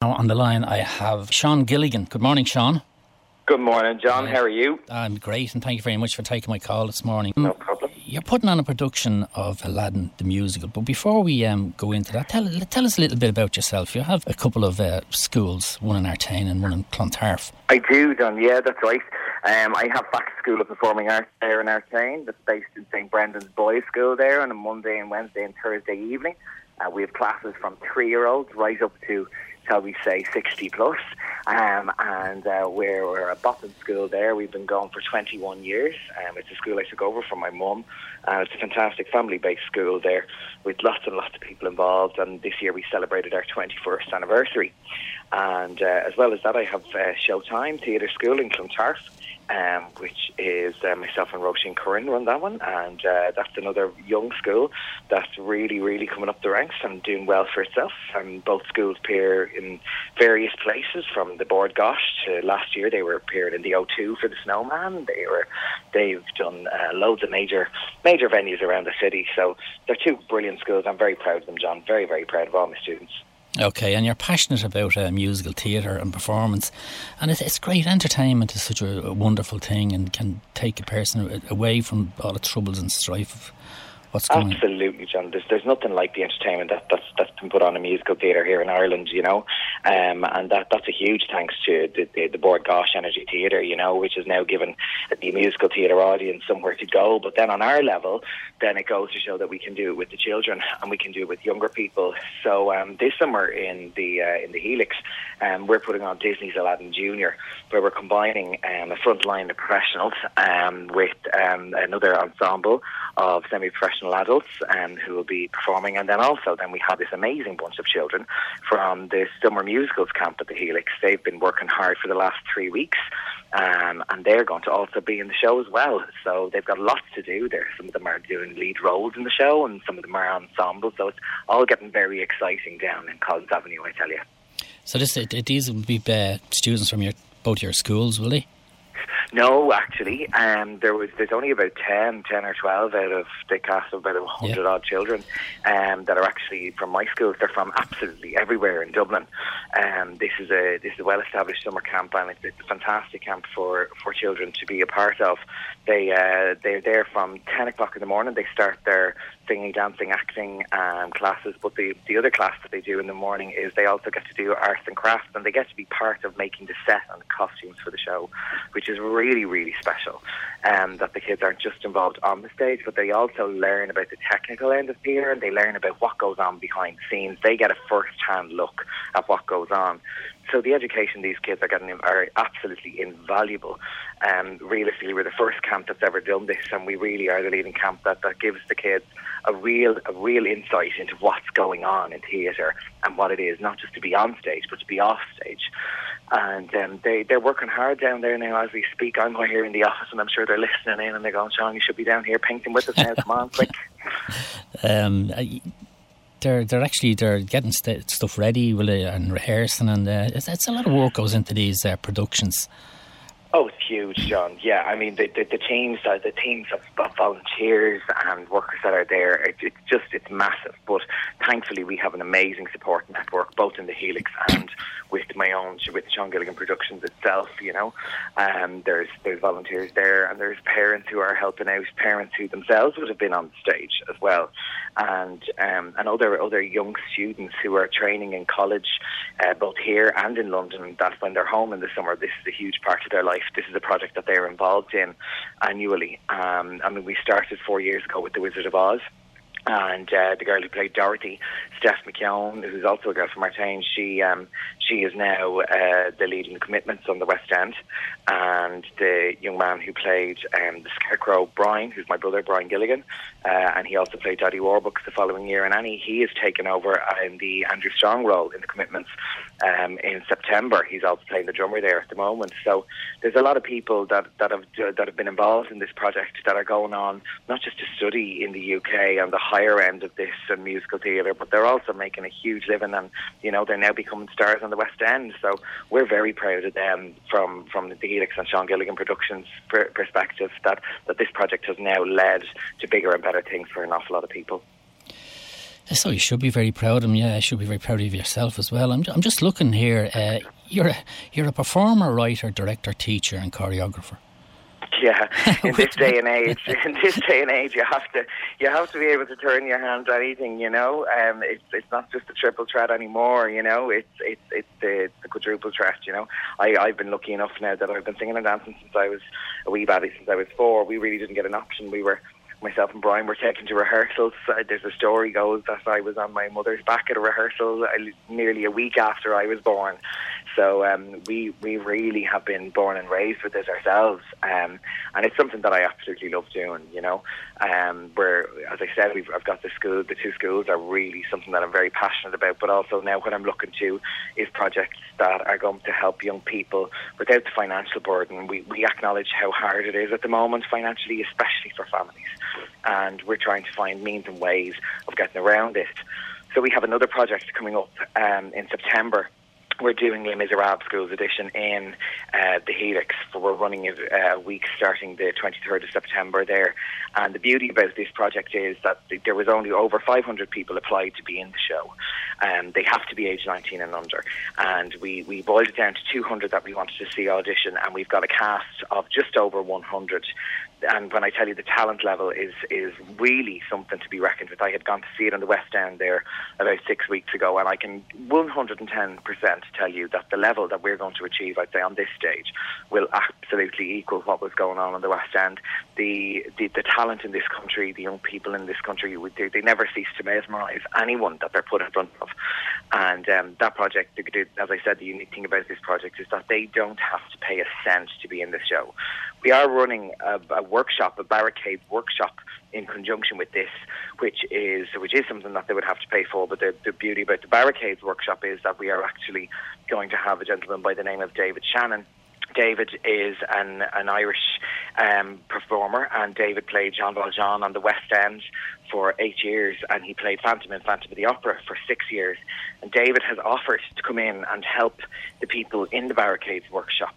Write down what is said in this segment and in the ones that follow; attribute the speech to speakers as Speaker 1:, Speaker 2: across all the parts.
Speaker 1: now on the line I have Sean Gilligan. Good morning, Sean.
Speaker 2: Good morning, John. How are you?
Speaker 1: I'm great, and thank you very much for taking my call this morning.
Speaker 2: No problem.
Speaker 1: You're putting on a production of Aladdin the musical, but before we go into that, tell us a little bit about yourself. You have a couple of schools, one in Artane and one in Clontarf.
Speaker 2: I do, John. Yeah, that's right. I have back to School of Performing Arts there in Artane, that's based in St Brendan's Boys' School there on a Monday and Wednesday and Thursday evening. We have classes from 3-year-olds right up to, shall we say, 60 plus. And we're a Boffin school there. We've been going for 21 years. It's a school I took over from my mum. It's a fantastic family-based school there with lots and lots of people involved. And this year we celebrated our 21st anniversary. And as well as that, I have Showtime Theatre School in Clontarf, which is myself and Roisin Curran run that one, and that's another young school that's really, really coming up the ranks and doing well for itself. And both schools appear in various places, from the Bord Gosh to last year they were appearing in the O2 for the Snowman. They've done loads of major venues around the city. So they're two brilliant schools. I'm very proud of them, John. Very, very proud of all my students.
Speaker 1: Okay, and you're passionate about musical theatre and performance, and it's great. Entertainment is such a wonderful thing and can take a person away from all the troubles and strife of what's going on.
Speaker 2: Absolutely, John. There's nothing like the entertainment that's been put on in musical theatre here in Ireland, you know, and that's a huge thanks to the Bord Gosh Energy Theatre, you know, which has now given the musical theatre audience somewhere to go. But then on our level, then it goes to show that we can do it with the children and we can do it with younger people. So this summer in the Helix, we're putting on Disney's Aladdin Junior, where we're combining a front line of professionals with another ensemble of semi-professional adults who will be performing, and then we have this amazing bunch of children from the summer musicals camp at the Helix. They've been working hard for the last 3 weeks, and they're going to also be in the show as well. So they've got lots to do there. Some of them are doing lead roles in the show, and some of them are ensembles. So it's all getting very exciting down in Collins Avenue, I tell you.
Speaker 1: So these will be students from both your schools, will they?
Speaker 2: No, actually, there's only about 10 or 12 out of the cast of about 100 odd children that are actually from my schools. They're from absolutely everywhere in Dublin. This is a well-established summer camp, and it's a fantastic camp for children to be a part of. They're there from 10 o'clock in the morning. They start their singing, dancing, acting classes, but the other class that they do in the morning is they also get to do arts and crafts, and they get to be part of making the set and the costumes for the show, which is really, really special. That the kids aren't just involved on the stage, but they also learn about the technical end of theatre, and they learn about what goes on behind the scenes. They get a first-hand look at what goes on. So the education these kids are getting are absolutely invaluable. Realistically, we're the first camp that's ever done this, and we really are the leading camp that gives the kids a real insight into what's going on in theatre and what it is, not just to be on stage, but to be off stage. And they're working hard down there now as we speak. I'm here in the office, and I'm sure they're listening in, and they're going, "Sean, you should be down here painting with us now. Come on, quick." They're getting stuff ready, and rehearsing, and it's a lot of work goes into these productions. Oh, it's huge, John. Yeah, I mean the teams of volunteers and workers that are there. It's massive. But thankfully, we have an amazing support network, both in the Helix and with Sean Gilligan Productions itself. You know, there's volunteers there, and there's parents who are helping out, parents who themselves would have been on the stage as well, and other young students who are training in college, both here and in London. That when they're home in the summer, this is a huge part of their life. This is a project that they're involved in annually. We started 4 years ago with The Wizard of Oz. And the girl who played Dorothy, Steph McKeown, who's also a girl from Artane, she is now the lead in Commitments on the West End. And the young man who played the Scarecrow, Brian, who's my brother, Brian Gilligan, and he also played Daddy Warbucks the following year. And Annie, he has taken over in the Andrew Strong role in the Commitments in September. He's also playing the drummer there at the moment. So there's a lot of people that have been involved in this project that are going on not just to study in the UK on the higher end of this musical theatre, but they're also making a huge living, and you know they're now becoming stars on the West End. So we're very proud of them from the Helix and Sean Gilligan Productions perspective that this project has now led to bigger and better things for an awful lot of people.
Speaker 1: So you should be very proud of him. Yeah, you should be very proud of yourself as well. I'm just looking here. You're a performer, writer, director, teacher, and choreographer.
Speaker 2: Yeah, in this day and age, you have to be able to turn your hand to anything. It's not just the triple threat anymore. It's the quadruple threat. I've been lucky enough now that I've been singing and dancing since I was a wee baddie, since I was 4. We really didn't get an option. Myself and Brian were taken to rehearsals. There's a story goes that I was on my mother's back at a rehearsal nearly a week after I was born. So we really have been born and raised with this ourselves, and it's something that I absolutely love doing. Where, as I said, I've got the 2 schools are really something that I'm very passionate about. But also now what I'm looking to is projects that are going to help young people without the financial burden. We acknowledge how hard it is at the moment financially, especially for families, and we're trying to find means and ways of getting around it. So we have another project coming up in September. We're doing Les Miserables Schools Edition in the Helix. We're running it a week starting the 23rd of September there. And the beauty about this project is that there was only over 500 people applied to be in the show. They have to be age 19 and under. And we boiled it down to 200 that we wanted to see audition, and we've got a cast of just over 100. And when I tell you the talent level is really something to be reckoned with. I had gone to see it on the West End there about 6 weeks ago, and I can 110% tell you that the level that we're going to achieve, I'd say, on this stage will absolutely equal what was going on the West End. The talent in this country, the young people in this country, they never cease to mesmerise anyone that they're put in front of. And that project, as I said, the unique thing about this project is that they don't have to pay a cent to be in the show. We are running a workshop, a barricade workshop, in conjunction with this, which is something that they would have to pay for. But the beauty about the barricades workshop is that we are actually going to have a gentleman by the name of David Shannon. David is an Irish performer, and David played Jean Valjean on the West End for 8 years, and he played Phantom in Phantom of the Opera for 6 years. And David has offered to come in and help the people in the Barricades workshop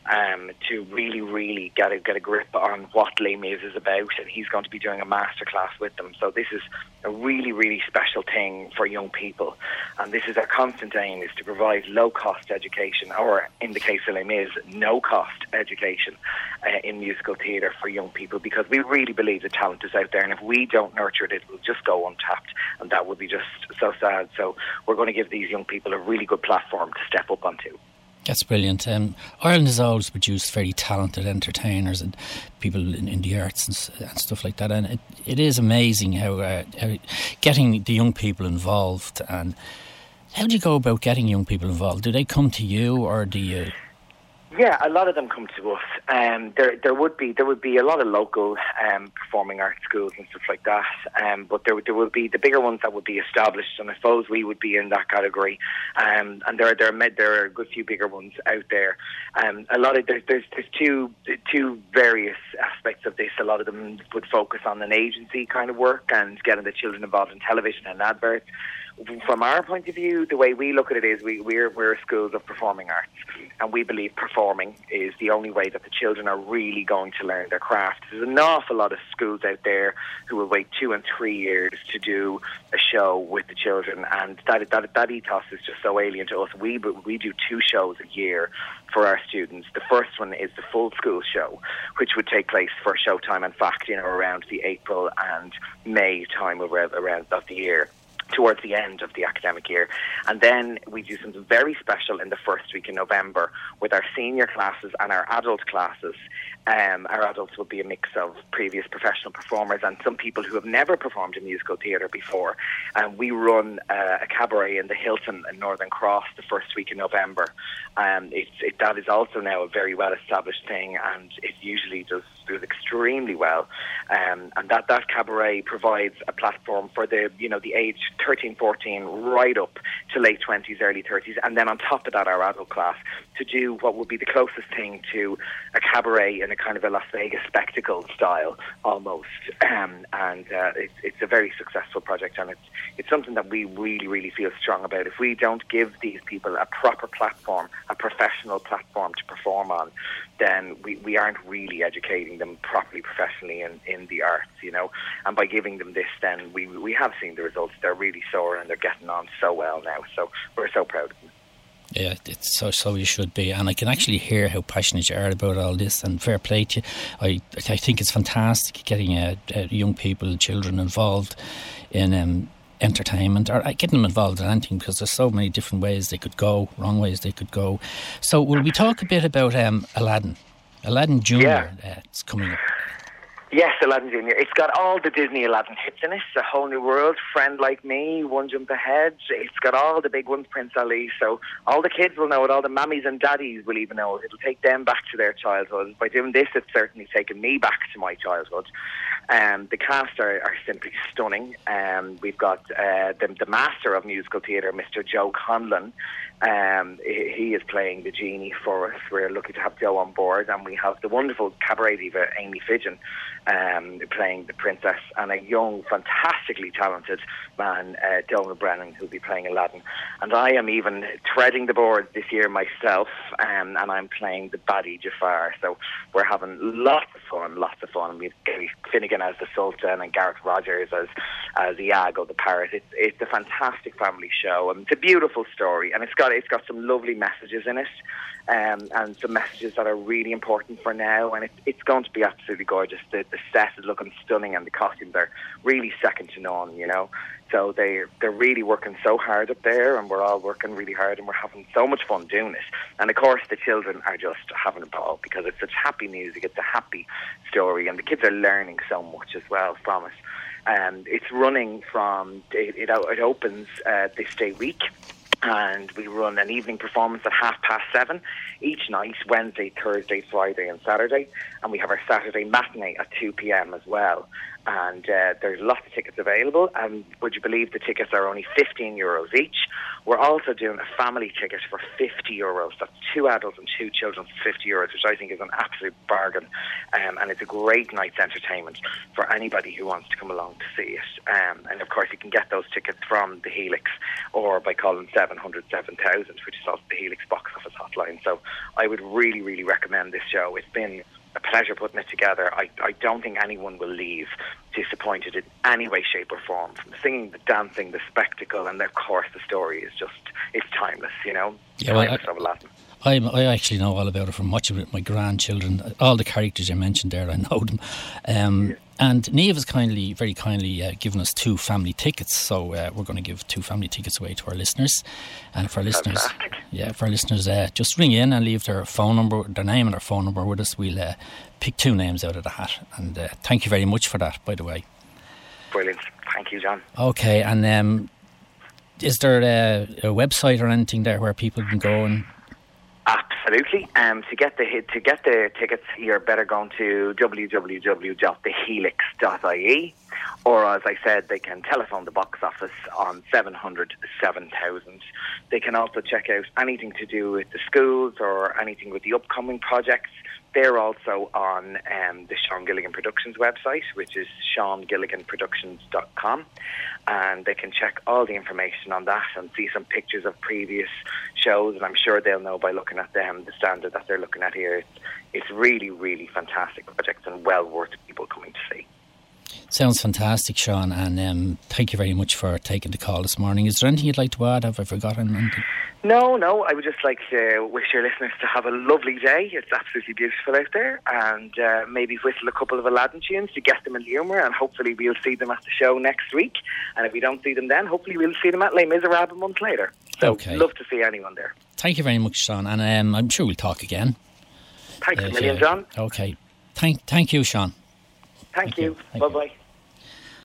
Speaker 2: to really, really get a grip on what Les Mis is about, and he's going to be doing a masterclass with them. So this is a really, really special thing for young people, and this is our constant aim, is to provide low-cost education, or in the case of Les Mis, no-cost education in musical theatre for young people, because we really believe the talent is out there, and if we don't nurture it, it will just go untapped, and that would be just so sad. So we're going to give these young people a really good platform to step up onto.
Speaker 1: That's brilliant. Ireland has always produced very talented entertainers and people in the arts and stuff like that, and it is amazing how getting the young people involved. And how do you go about getting young people involved? Do they come to you, or do you?
Speaker 2: Yeah, a lot of them come to us. There would be a lot of local performing arts schools and stuff like that. But there would be the bigger ones that would be established, and I suppose we would be in that category. And there are a good few bigger ones out there. There's two various aspects of this. A lot of them would focus on an agency kind of work and getting the children involved in television and adverts. From our point of view, the way we look at it is we're schools of performing arts, and we believe performing is the only way that the children are really going to learn their craft. There's an awful lot of schools out there who will wait 2 and 3 years to do a show with the children, and that ethos is just so alien to us. We do 2 shows a year for our students. The first one is the full school show, which would take place for Showtime and Fact, around the April and May time around of the year, towards the end of the academic year. And then we do something very special in the first week in November with our senior classes and our adult classes. Our adults will be a mix of previous professional performers and some people who have never performed in musical theatre before. And we run a cabaret in the Hilton in Northern Cross the first week in November. That is also now a very well-established thing, and it usually does extremely well. And that cabaret provides a platform for the age 13, 14 right up to late 20s, early 30s, and then on top of that our adult class to do what would be the closest thing to a cabaret in a kind of a Las Vegas spectacle style almost. It's a very successful project, and it's something that we really, really feel strong about. If we don't give these people a proper platform, a professional platform to perform on, then we aren't really educating them properly professionally in the arts, and by giving them this, then we have seen the results. They're really soaring and they're getting on so well now, so we're so proud of them.
Speaker 1: Yeah, it's so you should be, and I can actually hear how passionate you are about all this, and fair play to you. I think it's fantastic getting young people, children involved in entertainment, or getting them involved in anything, because there's so many different ways they could go, wrong ways they could go. So will we talk a bit about Aladdin Junior? It's coming up.
Speaker 2: Yes, Aladdin Junior. It's got all the Disney Aladdin hits in it. A Whole New World, Friend Like Me, One Jump Ahead. It's got all the big ones, Prince Ali. So all the kids will know it. All the mammies and daddies will even know it. It'll take them back to their childhood. By doing this, it's certainly taken me back to my childhood. The cast are simply stunning. We've got the master of musical theatre, Mr. Joe Conlon. He is playing the genie for us. We're lucky to have Joe on board, and we have the wonderful cabaret diva Amy Fidgen playing the princess, and a young, fantastically talented man, Donald Brennan, who'll be playing Aladdin. And I am even treading the boards this year myself, and I'm playing the baddie Jafar. So we're having lots of fun. We've Gary Finnegan as the Sultan and Gareth Rogers as Iago the parrot. It's a fantastic family show, and it's a beautiful story, and it's got some lovely messages in it. And some messages that are really important for now, and it's going to be absolutely gorgeous. The set is looking stunning, and the costumes are really second to none, So they're really working so hard up there, and we're all working really hard, and we're having so much fun doing it. And of course, the children are just having a ball, because it's such happy music, it's a happy story, and the kids are learning so much as well from it. And it's running from it opens this day week. And we run an evening performance at 7:30 each night, Wednesday, Thursday, Friday and Saturday. And we have our Saturday matinee at 2 p.m. as well. And there's lots of tickets available. And would you believe the tickets are only €15 each? We're also doing a family ticket for €50. That's 2 adults and 2 children for €50, which I think is an absolute bargain. And it's a great night's entertainment for anybody who wants to come along to see it. And of course, you can get those tickets from the Helix, or by calling 700 7000, which is also the Helix box office hotline. So I would really, really recommend this show. It's been a pleasure putting it together. I don't think anyone will leave disappointed in any way, shape or form. From the singing, the dancing, the spectacle, and of course the story is just, it's timeless,
Speaker 1: Yeah,
Speaker 2: timeless of Aladdin.
Speaker 1: I actually know all about it from watching it with my grandchildren. All the characters you mentioned there, I know them. And Niamh has very kindly given us 2 family tickets. So we're going to give 2 family tickets away to our listeners. And for our listeners, just ring in and leave their phone number, their name and their phone number with us. We'll pick 2 names out of the hat. And thank you very much for that, by the way.
Speaker 2: Brilliant. Thank you, John.
Speaker 1: Okay, and is there a website or anything there where people can go and...
Speaker 2: Absolutely. To get the tickets, you're better going to www.thehelix.ie, or as I said, they can telephone the box office on 700 7000. They can also check out anything to do with the schools or anything with the upcoming projects. They're also on the Sean Gilligan Productions website, which is SeanGilliganProductions.com, and they can check all the information on that and see some pictures of previous shows, and I'm sure they'll know by looking at them the standard that they're looking at here. It's really, really fantastic projects and well worth people coming to see.
Speaker 1: Sounds fantastic, Sean, and thank you very much for taking the call this morning. Is there anything you'd like to add? Have I forgotten anything?
Speaker 2: No, I would just like to wish your listeners to have a lovely day. It's absolutely beautiful out there, and maybe whistle a couple of Aladdin tunes to get them in the humour, and hopefully we'll see them at the show next week. And if we don't see them then, hopefully we'll see them at Les Miserables a month later. So love to see anyone there.
Speaker 1: Thank you very much, Sean, and I'm sure we'll talk again.
Speaker 2: Thanks a million, John.
Speaker 1: Okay. Thank you, Sean.
Speaker 2: Thank you. Bye-bye.